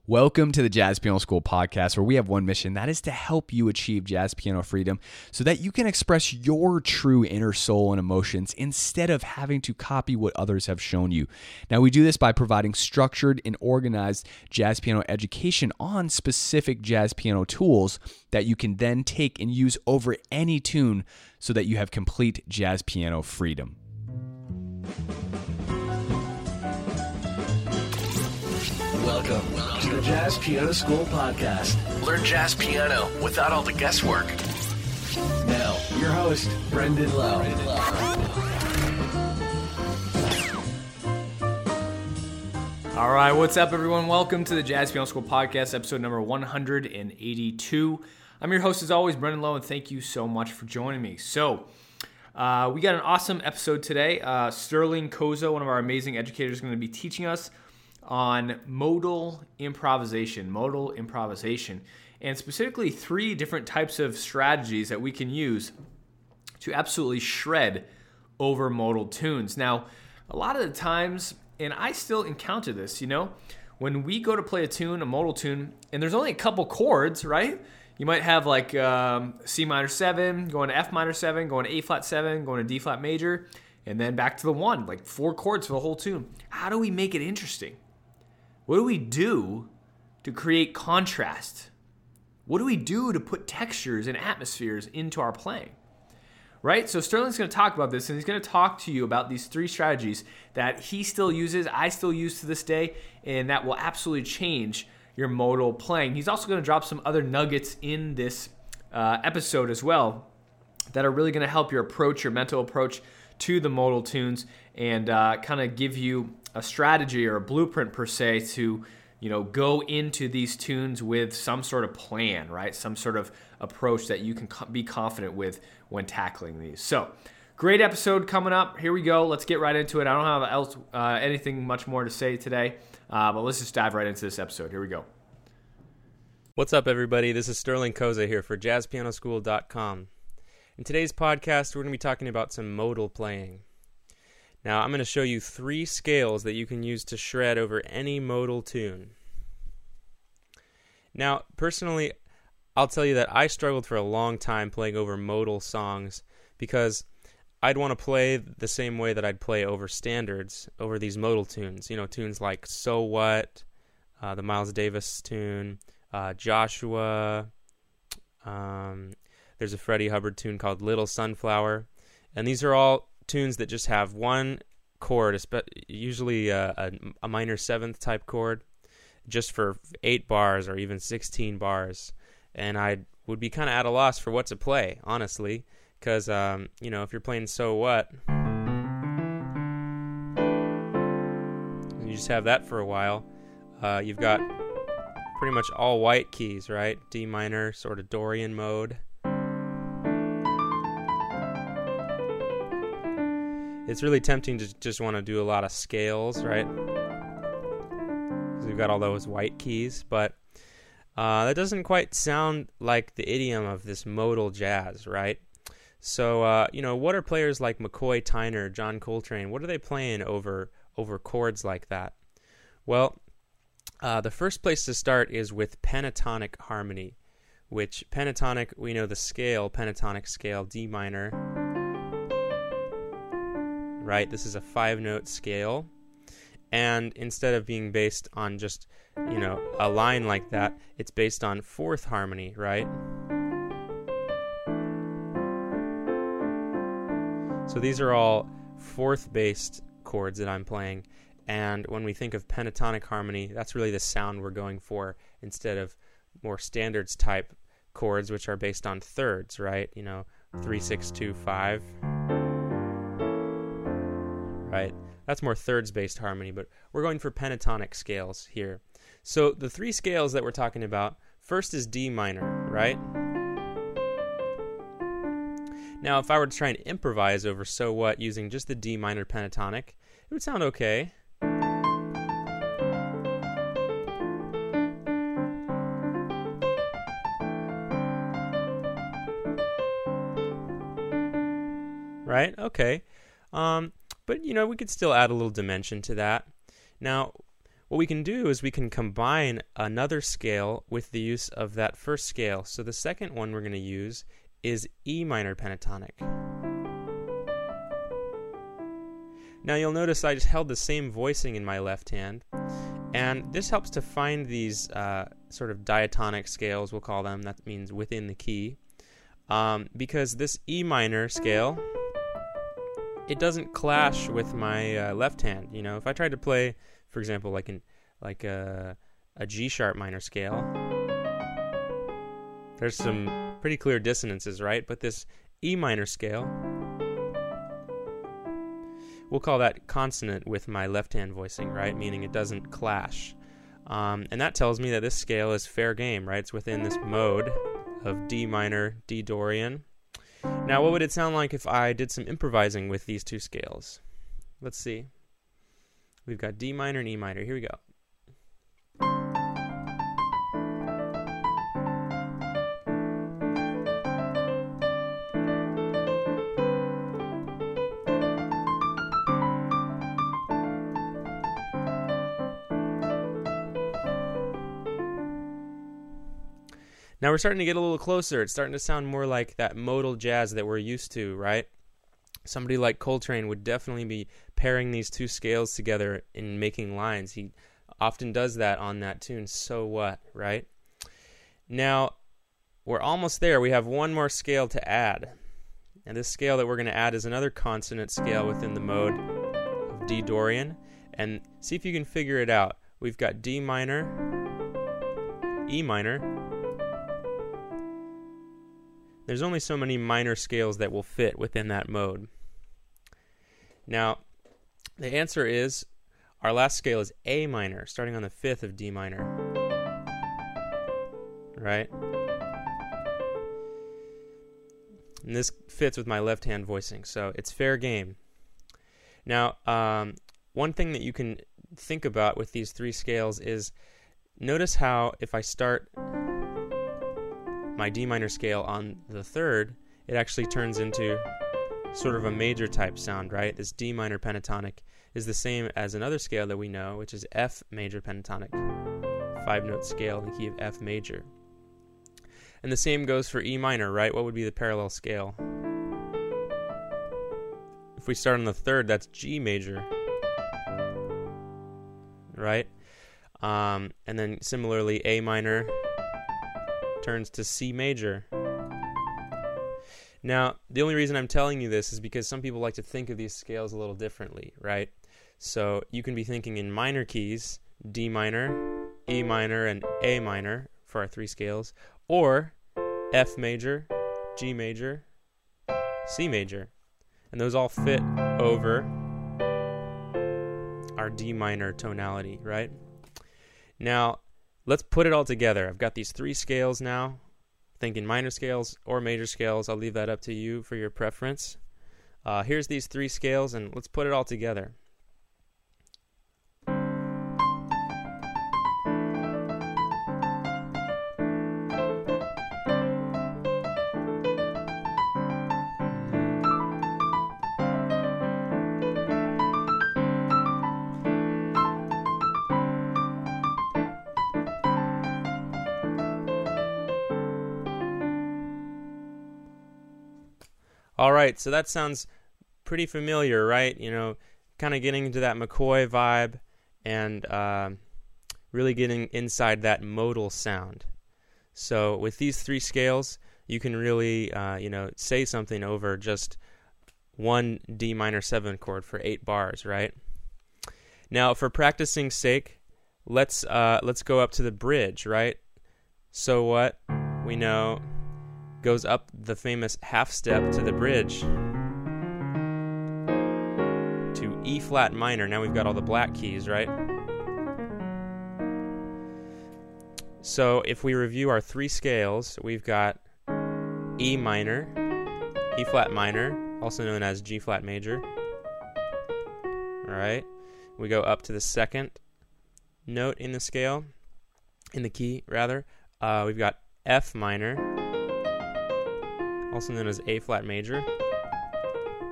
Welcome to the Jazz Piano School podcast, where we have one mission, that is to help you achieve jazz piano freedom so that you can express your true inner soul and emotions instead of having to copy what others have shown you. Now, we do this by providing structured and organized jazz piano education on specific jazz piano tools that you can then take and use over any tune so that you have complete jazz piano freedom. Welcome to the Jazz Piano School podcast. Learn jazz piano without all the guesswork. Now, your host, Brendan Lowe. All right, what's up, everyone? Welcome to the Jazz Piano School podcast, episode number 182. I'm your host, as always, Brendan Lowe, and thank you so much for joining me. So, we got an awesome episode today. Sterling Koza, one of our amazing educators, is going to be teaching us on modal improvisation, and specifically 3 different types of strategies that we can use to absolutely shred over modal tunes. Now, a lot of the times, and I still encounter this, when we go to play a tune, a modal tune, and there's only a couple chords, right? You might have like C minor 7, going to F minor 7, going to A flat 7, going to D flat major, and then back to the 1, like 4 chords for the whole tune. How do we make it interesting? What do we do to create contrast? What do we do to put textures and atmospheres into our playing? Right? So Sterling's going to talk about this, and he's going to talk to you about these 3 strategies that he still uses, I still use to this day, and that will absolutely change your modal playing. He's also going to drop some other nuggets in this episode as well that are really going to help your approach, your mental approach to the modal tunes, and kind of give you a strategy or a blueprint per se to, go into these tunes with some sort of plan, right? Some sort of approach that you can be confident with when tackling these. So, great episode coming up. Here we go. Let's get right into it. I don't have anything much more to say today, but let's just dive right into this episode. Here we go. What's up, everybody? This is Sterling Koza here for JazzPianoSchool.com. In today's podcast, we're going to be talking about some modal playing. Now, I'm going to show you 3 scales that you can use to shred over any modal tune. Now, personally, I'll tell you that I struggled for a long time playing over modal songs because I'd want to play the same way that I'd play over standards, over these modal tunes. Tunes like So What, the Miles Davis tune, Joshua. There's a Freddie Hubbard tune called Little Sunflower. And these are all tunes that just have one chord, usually a minor 7th type chord, just for 8 bars or even 16 bars. And I would be kind of at a loss for what to play, honestly, because, if you're playing So What, you just have that for a while. You've got pretty much all white keys, right? D minor, sort of Dorian mode. It's really tempting to just want to do a lot of scales, right? Because we've got all those white keys, but that doesn't quite sound like the idiom of this modal jazz, right? So, what are players like McCoy Tyner, John Coltrane, what are they playing over chords like that? Well, the first place to start is with pentatonic harmony, which pentatonic, we know the scale, pentatonic scale, D minor, right? This is a 5-note scale, and instead of being based on just, a line like that, it's based on 4th harmony, right? So these are all 4th-based chords that I'm playing, and when we think of pentatonic harmony, that's really the sound we're going for instead of more standards type chords, which are based on thirds, right? 3, 6, 2, 5. Right? That's more thirds-based harmony, but we're going for pentatonic scales here. So the 3 scales that we're talking about, first is D minor, right? Now, if I were to try and improvise over So What using just the D minor pentatonic, it would sound okay. Right? Okay. But, we could still add a little dimension to that. Now, what we can do is we can combine another scale with the use of that first scale. So the second one we're going to use is E minor pentatonic. Now you'll notice I just held the same voicing in my left hand, and this helps to find these sort of diatonic scales, we'll call them. That means within the key. Because this E minor scale, it doesn't clash with my left hand. You know, if I tried to play, for example, like a G sharp minor scale, there's some pretty clear dissonances, right? But this E minor scale, we'll call that consonant with my left hand voicing, right? Meaning it doesn't clash. And that tells me that this scale is fair game, right? It's within this mode of D minor, D Dorian. Now, what would it sound like if I did some improvising with these two scales? Let's see. We've got D minor and E minor. Here we go. Now we're starting to get a little closer. It's starting to sound more like that modal jazz that we're used to, right? Somebody like Coltrane would definitely be pairing these two scales together in making lines. He often does that on that tune, So What, right? Now, we're almost there. We have one more scale to add. And this scale that we're going to add is another consonant scale within the mode of D Dorian. And see if you can figure it out. We've got D minor, E minor. There's only so many minor scales that will fit within that mode. Now, the answer is, our last scale is A minor, starting on the 5th of D minor. Right? And this fits with my left hand voicing, so it's fair game. Now, one thing that you can think about with these three scales is, notice how if I start my D minor scale on the 3rd, it actually turns into sort of a major type sound, right? This D minor pentatonic is the same as another scale that we know, which is F major pentatonic, 5-note scale in the key of F major. And the same goes for E minor, right? What would be the parallel scale? If we start on the 3rd, that's G major, right? And then similarly, A minor turns to C major. Now, the only reason I'm telling you this is because some people like to think of these scales a little differently, right? So you can be thinking in minor keys, D minor, E minor, and A minor for our three scales, or F major, G major, C major. And those all fit over our D minor tonality, right? Now, let's put it all together. I've got these three scales now. Thinking minor scales or major scales. I'll leave that up to you for your preference. Here's these three scales, and let's put it all together. All right, so that sounds pretty familiar, right? You know, kind of getting into that McCoy vibe and really getting inside that modal sound. So with these three scales, you can really, say something over just one D minor 7 chord for 8 bars, right? Now, for practicing's sake, let's go up to the bridge, right? So what? We know goes up the famous half step to the bridge to E flat minor. Now we've got all the black keys, right? So if we review our three scales, we've got E minor, E flat minor, also known as G flat major. All right. We go up to the second note in the scale, in the key rather. We've got F minor, also known as A flat major.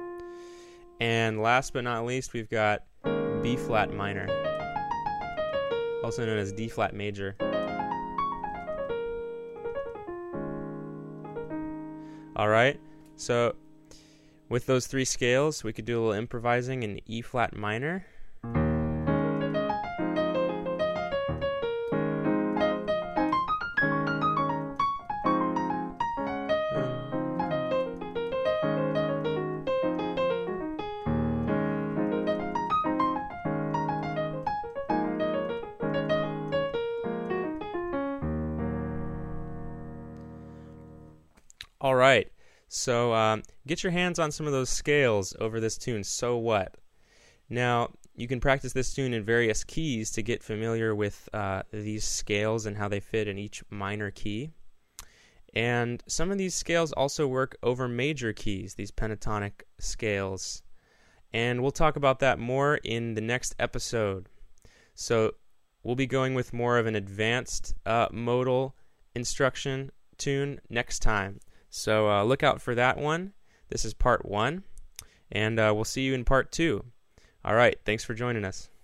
And last but not least, we've got B flat minor. also known as D flat major. All right, so with those 3 scales, we could do a little improvising in E flat minor. All right, so get your hands on some of those scales over this tune, So What? Now, you can practice this tune in various keys to get familiar with these scales and how they fit in each minor key. And some of these scales also work over major keys, these pentatonic scales. And we'll talk about that more in the next episode. So we'll be going with more of an advanced modal instruction tune next time. So look out for that one. This is part 1, and we'll see you in part 2. All right, thanks for joining us.